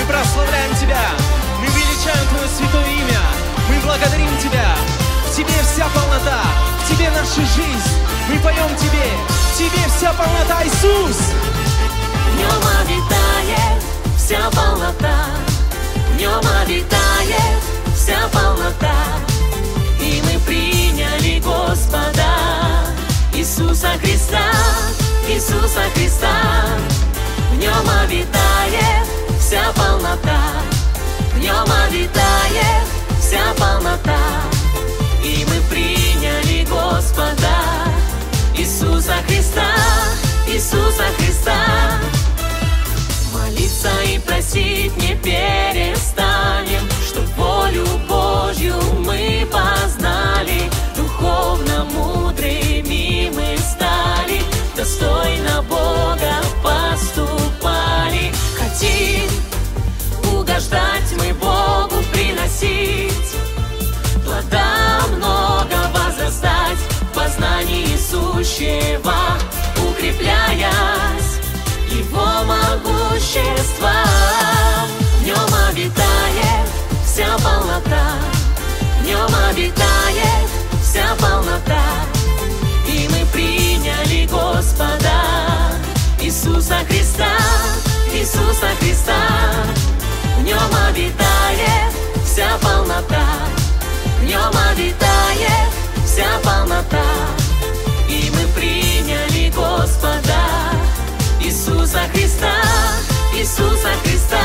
прославляем Тебя, мы величаем Твое святое имя, мы благодарим Тебя. В Тебе вся полнота, в Тебе наша жизнь, мы поем Тебе, в Тебе вся полнота, Иисус. В Нем обитает вся полнота, в Нем обитает вся полнота, и мы приняли Господа Иисуса Христа, Иисуса Христа. В Нем обитает вся полнота, в Нем обитает вся полнота, и мы приняли Господа Иисуса Христа, Иисуса Христа. Молиться и просить не перестанем, чтоб волю Божью мы познали, духовно мудрыми мы стали, достойно Бога поступали. Хотим угождать мы Богу, приносить плода много, возрастать в познании сущего, укрепляясь Его могуществом. В Нем обитает вся полнота, в Нем обитает вся полнота, и мы приняли Господа Иисуса Христа, Иисуса Христа. В Нем обитает вся полнота, в Нем обитает вся полнота, и мы приняли Господа Иисуса Христа, Иисуса Христа.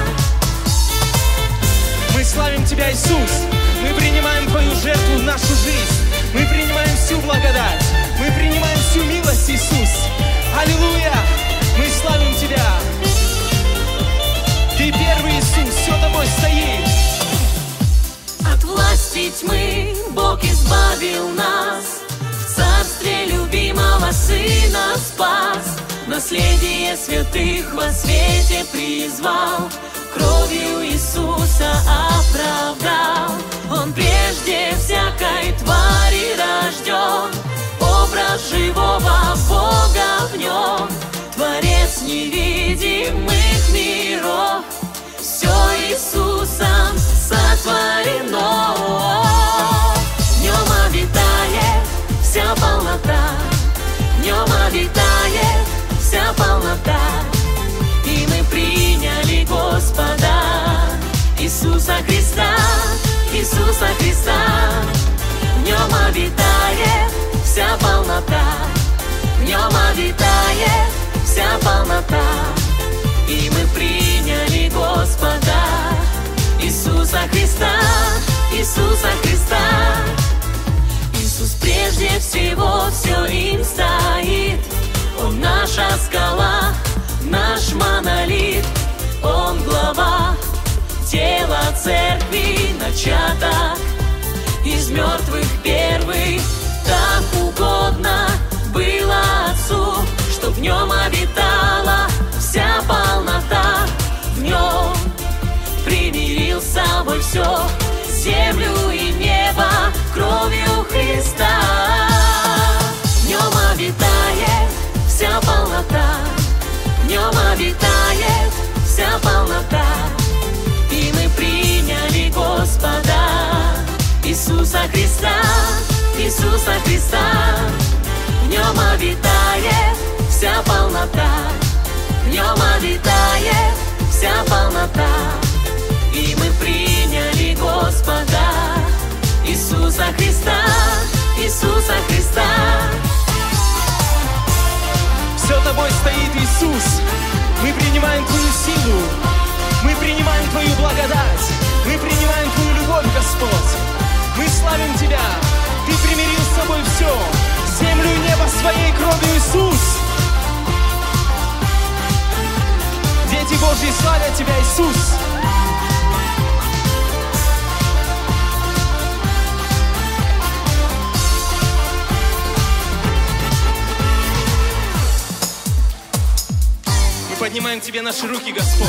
Мы славим Тебя, Иисус, мы принимаем Твою жертву в нашу жизнь, мы принимаем всю благодать, мы принимаем всю милость, Иисус. Аллилуйя! Мы славим Тебя. Ты первый, Иисус, все тобой стоит. От власти тьмы Бог избавил нас, в царстве любимого Сына спас, наследие святых во свете призвал, кровью Иисуса оправдал. Он прежде всякой твари рожден, образ живого Бога в Нем, Творец невидимых миров, все Иисусом сотворено. В Нем обитает вся полнота, в Нем обитает вся полнота, и мы приняли Господа Иисуса Христа, Иисуса Христа. В Нем обитает вся полнота, в Нем обитает вся полнота, и мы приняли Господа Иисуса Христа, Иисуса Христа. Иисус прежде всего все им стоит, Он наша скала, наш монолит, Он глава тела церкви, начаток из мертвых первый. Так угодно было Отцу, чтоб в Нем обитала вся полнота, в Нем примирил с собой все, землю и небо кровью Христа. В Нем обитает вся полнота, в Нем обитает вся полнота, и мы приняли Господа Иисуса Христа, Иисуса Христа. В Нем обитает вся полнота, в Нем обитает вся полнота, и мы приняли Господа Иисуса Христа, Иисуса Христа. Все тобой стоит, Иисус. Мы принимаем Твою силу, мы принимаем Твою благодать, мы принимаем Твою любовь, Господь. Мы славим Тебя. Ты примирил с собой все, землю и небо своей кровью, Иисус. Дети Божьи славят Тебя, Иисус. Мы поднимаем к Тебе наши руки, Господь.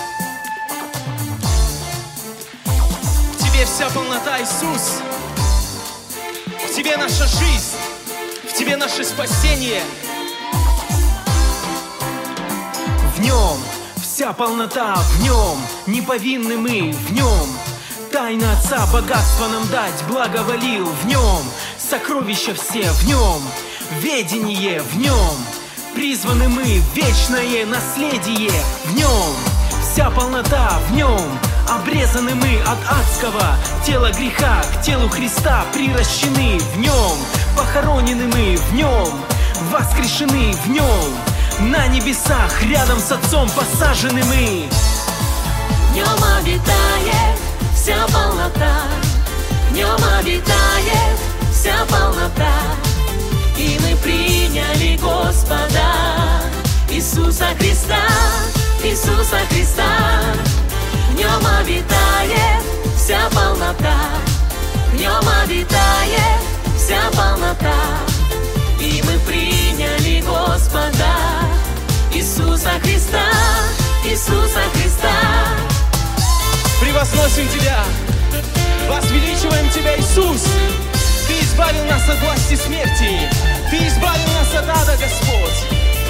В Тебе вся полнота, Иисус. В Тебе наша жизнь, в Тебе наше спасение. В Нем вся полнота в нем, не повинны мы в нем. Тайна Отца богатство нам дать благоволил в нем. Сокровища все в нем, ведение в нем. Призваны мы в вечное наследие в нем. Вся полнота в нем. Обрезаны мы от адского тела греха, к телу Христа приращены в нем. Похоронены мы в нем, воскрешены в нем. На небесах рядом с Отцом посажены мы. В нем обитает вся полнота, в нем обитает вся полнота. И мы приняли Господа Иисуса Христа, Иисуса Христа. В нем обитает вся полнота, в нем обитает вся полнота. И мы приняли Господа Иисуса Христа, Иисуса Христа. Превозносим Тебя, возвеличиваем Тебя, Иисус. Ты избавил нас от власти смерти, Ты избавил нас от ада, Господь.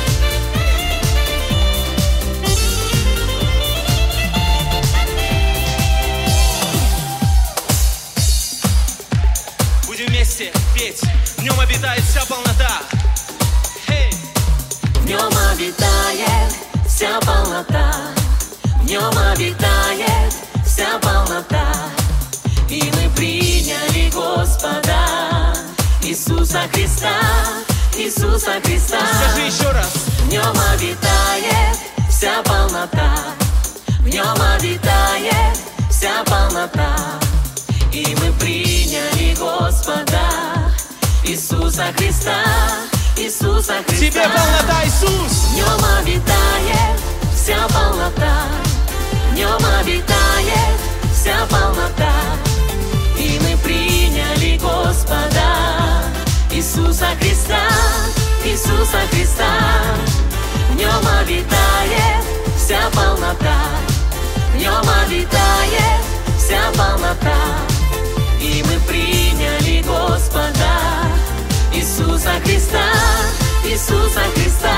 Будем вместе петь, в нем обитает вся полнота. Hey! В нем обитает вся полнота, в нем обитает вся полнота. И мы приняли Господа Иисуса Христа, Иисуса Христа. Скажи еще раз. В нем обитает вся полнота, в нем обитает вся полнота. И мы приняли Господа Иисуса Христа, Иисуса Христа. Тебе полнота, Иисус. В нем обитает вся полнота, в нем обитает вся полнота. И мы приняли Господа Иисуса Христа, Иисуса Христа. В нем обитает вся полнота, в нем обитает вся полнота. И мы приняли Господа Иисуса Христа, Иисуса Христа.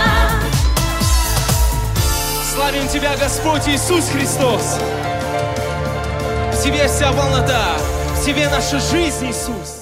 Славим Тебя, Господь Иисус Христос. В Тебе вся полнота, в Тебе наша жизнь, Иисус.